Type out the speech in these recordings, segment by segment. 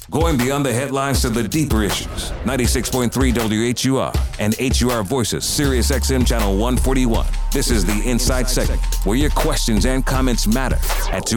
Going beyond the headlines to the deeper issues. 96.3 WHUR and HUR Voices, Sirius XM Channel 141. This is the Insight segment, where your questions and comments matter. At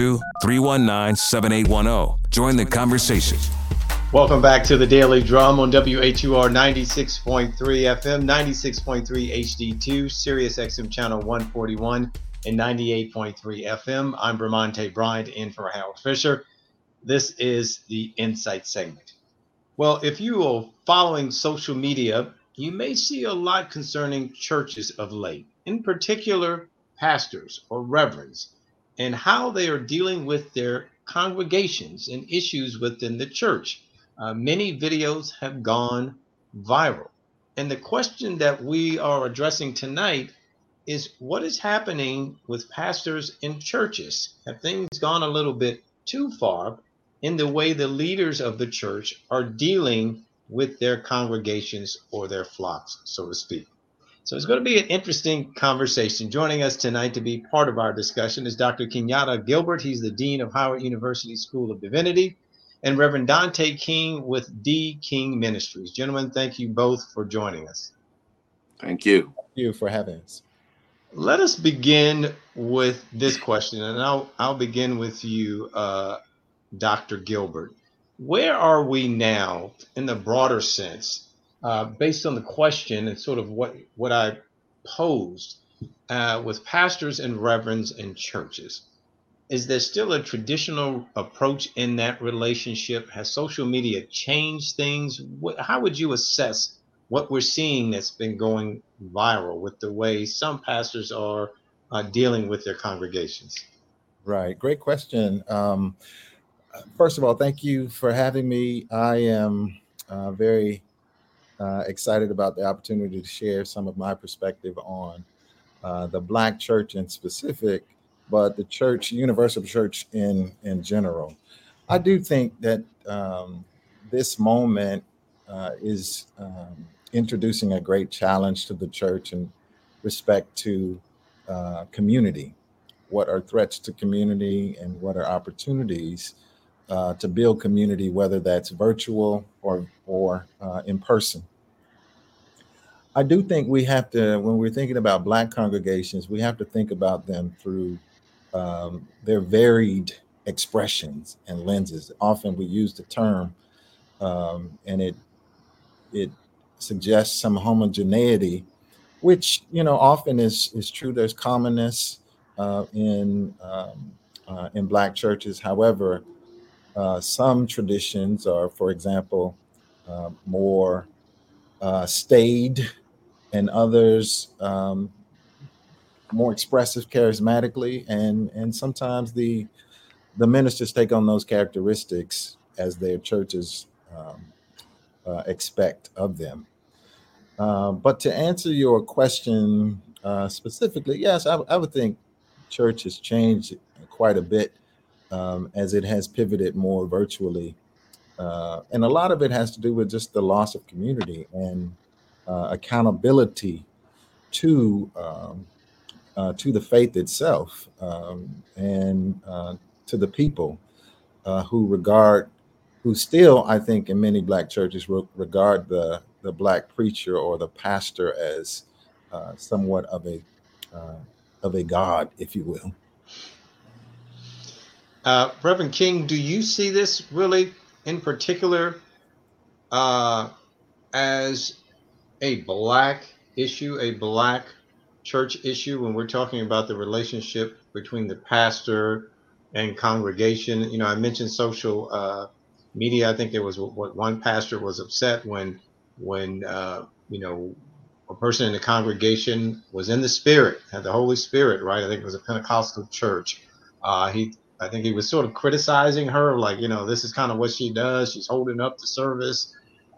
202-319-7810. Join the conversation. Welcome back to the Daily Drum on WHUR 96.3 FM, 96.3 HD2, Sirius XM Channel 141, and 98.3 FM. I'm Vermonte Bryant in for Harold Fisher. This is the Insight segment. Well, if you are following social media, you may see a lot concerning churches of late, in particular pastors or reverends, and how they are dealing with their congregations and issues within the church. Many videos have gone viral. And the question that we are addressing tonight is what is happening with pastors in churches? Have things gone a little bit too far in the way the leaders of the church are dealing with their congregations or their flocks, so to speak? So it's going to be an interesting conversation. Joining us tonight to be part of our discussion is Dr. Kenyatta Gilbert. He's the Dean of Howard University School of Divinity, and Reverend Dante King with D. King Ministries. Gentlemen, thank you both for joining us. Thank you. Thank you for having us. Let us begin with this question, and I'll begin with you, Dr. Gilbert. Where are we now in the broader sense, based on the question and sort of what I posed with pastors and reverends in churches? Is there still a traditional approach in that relationship? Has social media changed things? How would you assess what we're seeing that's been going viral with the way some pastors are dealing with their congregations? Right. Great question. First of all, thank you for having me. I am very excited about the opportunity to share some of my perspective on the Black church in specific, but the church, universal church in general. I do think that this moment is introducing a great challenge to the church in respect to community. What are threats to community and what are opportunities to build community, whether that's virtual or in person? I do think we have to, when we're thinking about Black congregations, we have to think about them through their varied expressions and lenses. Often we use the term and it suggests some homogeneity, which often is true. There's commonness in Black churches. However, some traditions are, for example, more staid, and others more expressive charismatically, and sometimes the ministers take on those characteristics as their churches expect of them. But to answer your question specifically, yes, I would think church has changed quite a bit as it has pivoted more virtually. And a lot of it has to do with just the loss of community and accountability to the faith itself, and to the people who still, I think, in many Black churches regard the Black preacher or the pastor as somewhat of a god, if you will. Reverend King, do you see this really in particular as a Black issue, a Black church issue, when we're talking about the relationship between the pastor and congregation? I mentioned social media. I think there was one pastor was upset when a person in the congregation was in the Spirit, had the Holy Spirit, right? I think it was a Pentecostal church. I think he was sort of criticizing her, like, this is kind of what she does. She's holding up the service.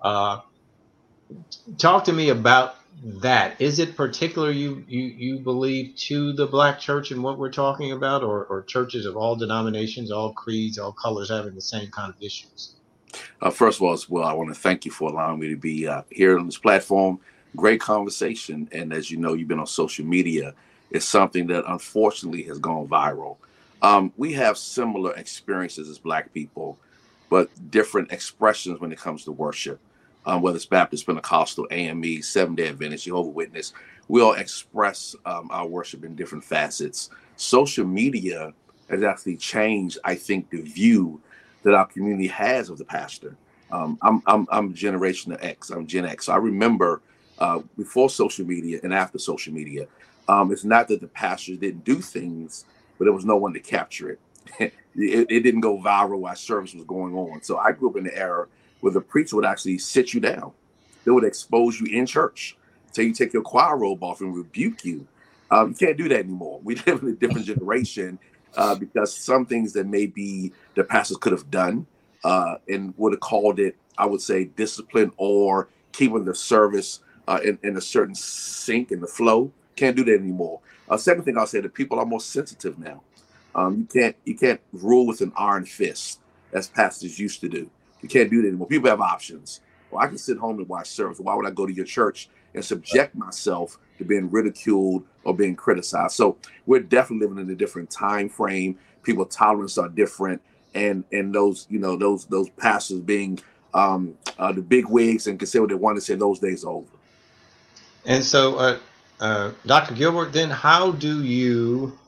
Talk to me about that. Is it particular, you believe, to the Black church and what we're talking about, or churches of all denominations, all creeds, all colors having the same kind of issues? First of all, as well, I want to thank you for allowing me to be here on this platform. Great conversation. And as you know, you've been on social media. It's something that unfortunately has gone viral. We have similar experiences as Black people but different expressions when it comes to worship. Whether it's Baptist, Pentecostal, AME, Seventh-day Adventist, Jehovah's Witness, we all express our worship in different facets. Social media has actually changed, I think, the view that our community has of the pastor. I'm Generation X. I'm Gen X. So I remember before social media and after social media. It's not that the pastors didn't do things, but there was no one to capture it. It didn't go viral while service was going on. So I grew up in the era where the preacher would actually sit you down. They would expose you in church. So you take your choir robe off and rebuke you. You can't do that anymore. We live in a different generation because some things that maybe the pastors could have done and would have called it, I would say, discipline or keeping the service in a certain sync in the flow. Can't do that anymore. Second thing I'll say, that people are more sensitive now. You can't rule with an iron fist as pastors used to do. You can't do that anymore. People have options. Well, I can sit home and watch service. Why would I go to your church and subject myself to being ridiculed or being criticized? So we're definitely living in a different time frame. People's tolerance are different, and those those pastors being the big wigs and can say what they want to say, those days are over. And so, Dr. Gilbert, then how do you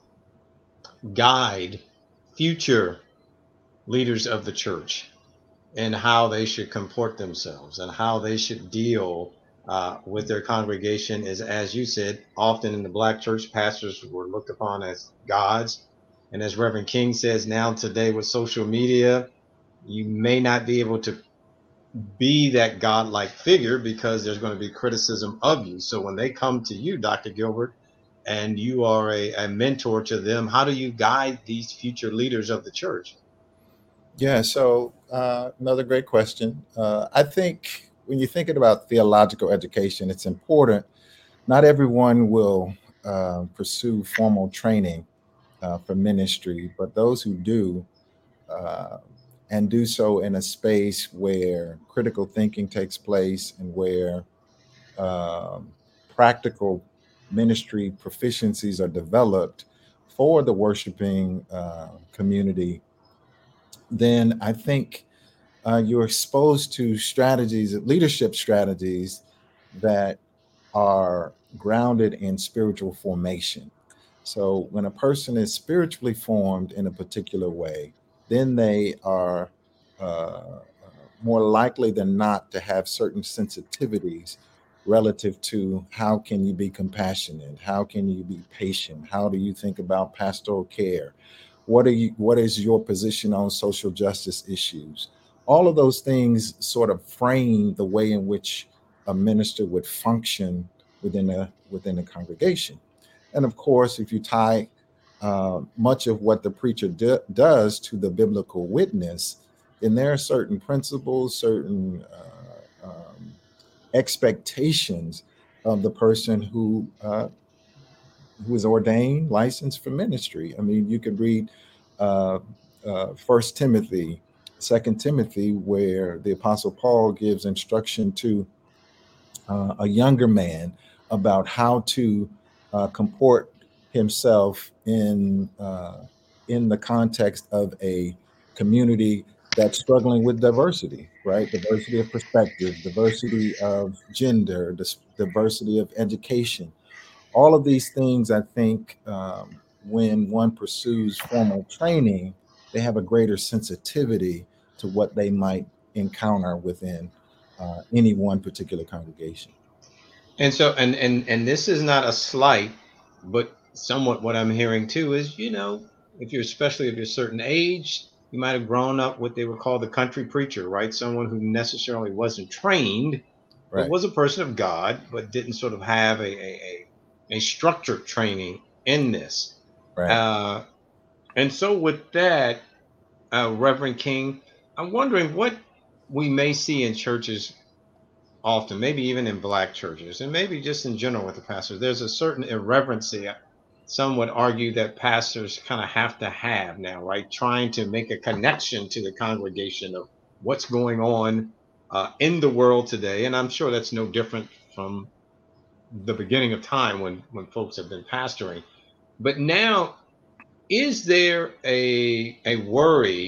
guide future leaders of the church and how they should comport themselves and how they should deal with their congregation? Is, as you said, often in the Black church, pastors were looked upon as gods. And as Reverend King says, now today with social media, you may not be able to be that godlike figure because there's going to be criticism of you. So when they come to you, Dr. Gilbert, and you are a mentor to them, how do you guide these future leaders of the church? Yeah, so another great question. I think when you're thinking about theological education, it's important. Not everyone will pursue formal training for ministry, but those who do, and do so in a space where critical thinking takes place and where practical ministry proficiencies are developed for the worshiping community, then I think you're exposed to strategies, leadership strategies that are grounded in spiritual formation. So when a person is spiritually formed in a particular way, then they are more likely than not to have certain sensitivities relative to how can you be compassionate, how can you be patient, how do you think about pastoral care, what is your position on social justice issues. All of those things sort of frame the way in which a minister would function within a congregation. And of course, if you tie much of what the preacher does to the biblical witness, then there are certain principles, certain expectations of the person who is ordained, licensed for ministry. I mean, you could read 1 Timothy, 2 Timothy, where the Apostle Paul gives instruction to a younger man about how to comport himself in the context of a community that's struggling with diversity, right? Diversity of perspective, diversity of gender, diversity of education. All of these things, I think, when one pursues formal training, they have a greater sensitivity to what they might encounter within any one particular congregation. And so, and this is not a slight, but somewhat what I'm hearing too is, if you're, especially if you're a certain age, you might have grown up what they would call the country preacher, right? Someone who necessarily wasn't trained, but Right. was a person of God, but didn't sort of have a structured training in this. Right. And so with that, Reverend King, I'm wondering what we may see in churches often, maybe even in Black churches, and maybe just in general with the pastors. There's a certain irreverency. Some would argue that pastors kind of have to have now, right? Trying to make a connection to the congregation of what's going on in the world today. And I'm sure that's no different from the beginning of time when folks have been pastoring. But now, is there a worry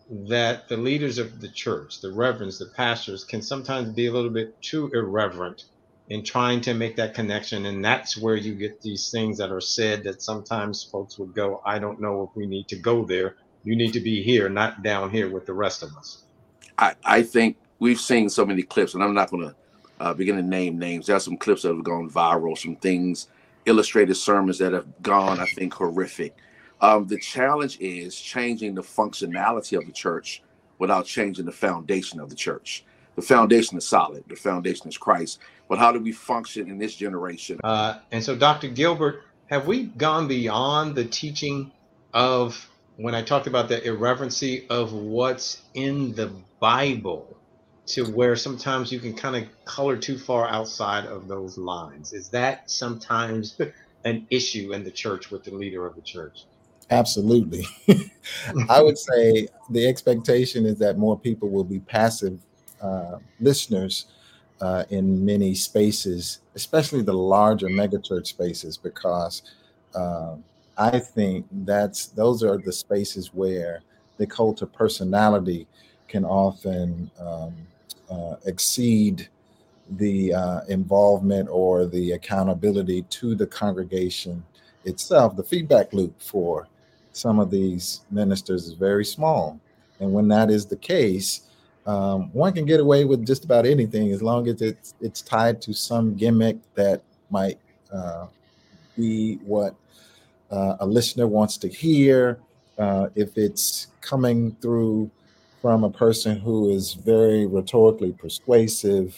that the leaders of the church, the reverends, the pastors, can sometimes be a little bit too irreverent in trying to make that connection. And that's where you get these things that are said that sometimes folks would go, I don't know if we need to go there. You need to be here, not down here with the rest of us. I think we've seen so many clips, and I'm not going to begin to name names. There are some clips that have gone viral, some things, illustrated sermons that have gone, I think, horrific. The challenge is changing the functionality of the church without changing the foundation of the church. The foundation is solid. The foundation is Christ. But how do we function in this generation? And so, Dr. Gilbert, have we gone beyond the teaching of, when I talked about the irreverency of what's in the Bible, to where sometimes you can kind of color too far outside of those lines? Is that sometimes an issue in the church with the leader of the church? Absolutely. I would say the expectation is that more people will be passive listeners in many spaces, especially the larger megachurch spaces, because I think those are the spaces where the cult of personality can often exceed the involvement or the accountability to the congregation itself. The feedback loop for some of these ministers is very small. And when that is the case, one can get away with just about anything as long as it's tied to some gimmick that might be what a listener wants to hear. If it's coming through from a person who is very rhetorically persuasive,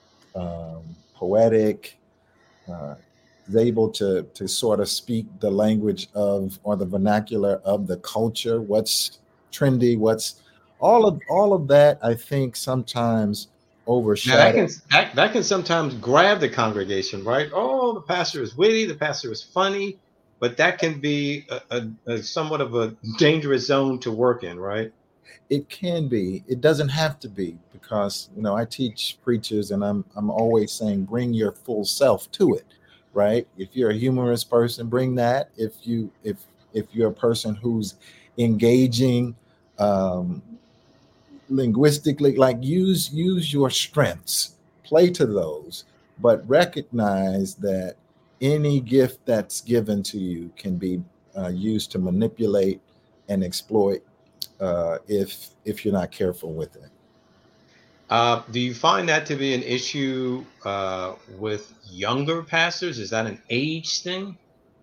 poetic, is able to sort of speak the language of, or the vernacular of the culture, what's trendy, what's all of that, I think sometimes Now that overshadow. can that can sometimes grab the congregation, right? Oh, the pastor is witty, the pastor is funny, but that can be a somewhat of a dangerous zone to work in, right? It can be. It doesn't have to be, because I teach preachers, and I'm always saying bring your full self to it, right? If you're a humorous person, bring that. If you're a person who's engaging um, linguistically, like use your strengths, play to those, but recognize that any gift that's given to you can be used to manipulate and exploit if you're not careful with it. Do you find that to be an issue with younger pastors? Is that an age thing?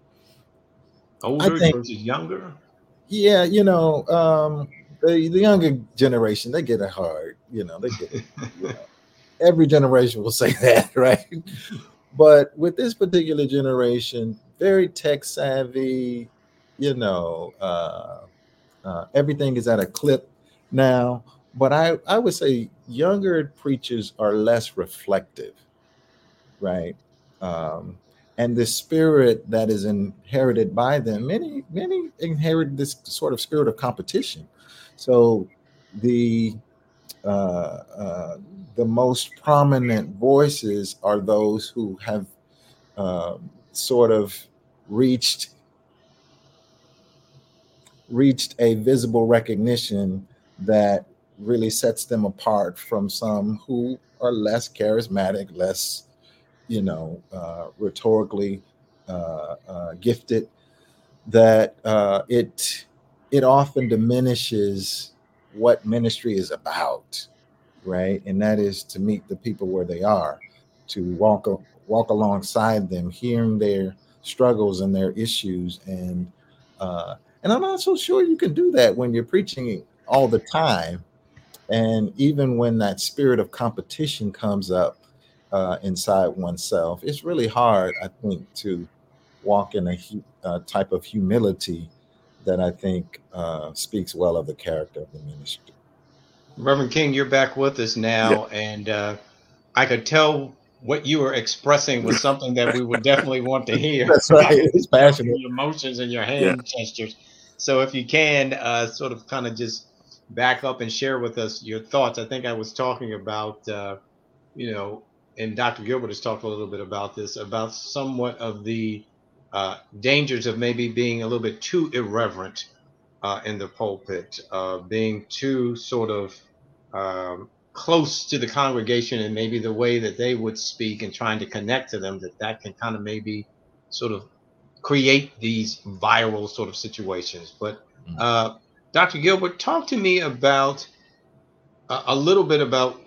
I Older think, versus younger? yeah, the younger generation, they get it hard. They get it. Every generation will say that, right? But with this particular generation, very tech savvy, you know, uh, everything is at a clip now. But I would say younger preachers are less reflective, right? Um, and the spirit that is inherited by them, many inherit this sort of spirit of competition. So the uh, uh, the most prominent voices are those who have sort of reached a visible recognition that really sets them apart from some who are less charismatic, less rhetorically gifted. That it often diminishes what ministry is about, right? And that is to meet the people where they are, to walk alongside them, hearing their struggles and their issues, and I'm not so sure you can do that when you're preaching all the time. And even when that spirit of competition comes up inside oneself, it's really hard, I think, to walk in a type of humility that I think speaks well of the character of the ministry. Reverend King, you're back with us Yeah. now, and I could tell what you were expressing was something that we would definitely want to hear. That's right. I could It's tell from passionate. your emotions and your Yeah. hand gestures. So if you can sort of kind of just back up and share with us your thoughts. I think I was talking about, you know, and Dr. Gilbert has talked a little bit about this, about somewhat of the dangers of maybe being a little bit too irreverent in the pulpit, being too sort of close to the congregation, and maybe the way that they would speak and trying to connect to them, that can kind of maybe sort of create these viral sort of situations. But Dr. Gilbert, talk to me about a little bit about,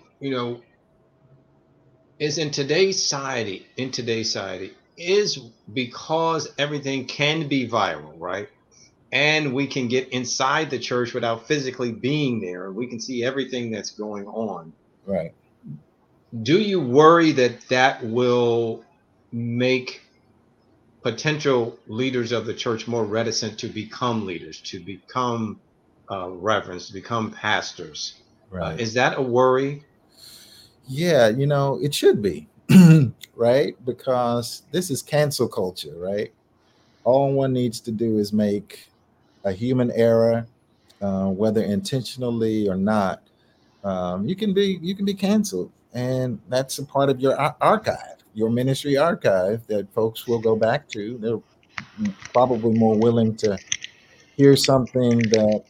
is in today's society, is because everything can be viral, right? And we can get inside the church without physically being there. We can see everything that's going on. Right. Do you worry that will make potential leaders of the church more reticent to become leaders, to become reverends, to become pastors? Right. Is that a worry? Yeah, it should be, right? Because this is cancel culture, right? All one needs to do is make a human error, whether intentionally or not. You can be canceled, and that's a part of your archive, your ministry archive that folks will go back to. They're probably more willing to hear something that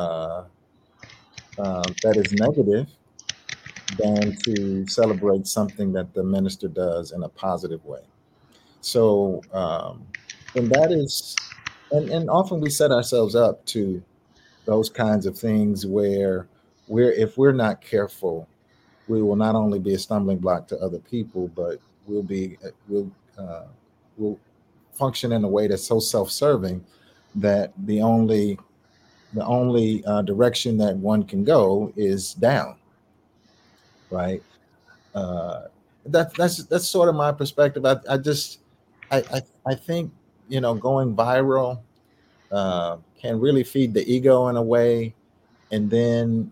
is negative than to celebrate something that the minister does in a positive way. So, and that is, and often we set ourselves up to those kinds of things where if we're not careful, we will not only be a stumbling block to other people, but we'll function in a way that's so self-serving that the only direction that one can go is down. Right. That's sort of my perspective. I think going viral can really feed the ego in a way, and then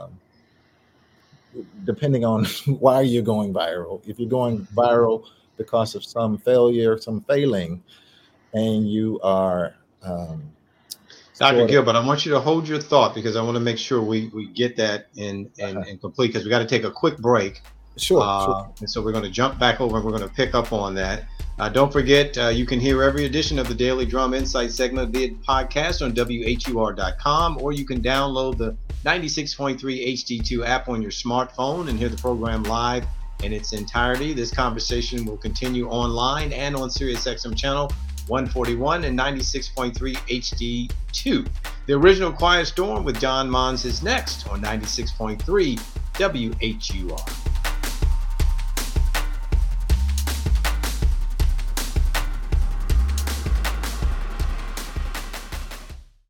depending on why you're going viral. If you're going viral because of some failure, some failing, and you are Dr. Gilbert, I want you to hold your thought, because I want to make sure we get that in complete, because we got to take a quick break. Sure. And so we're going to jump back over and we're going to pick up on that. Don't forget, you can hear every edition of the Daily Drum Insight segment via podcast on WHUR.com, or you can download the 96.3 HD2 app on your smartphone and hear the program live in its entirety. This conversation will continue online and on SiriusXM channel 141 and 96.3 HD2. The Original Quiet Storm with John Mons is next on 96.3 WHUR.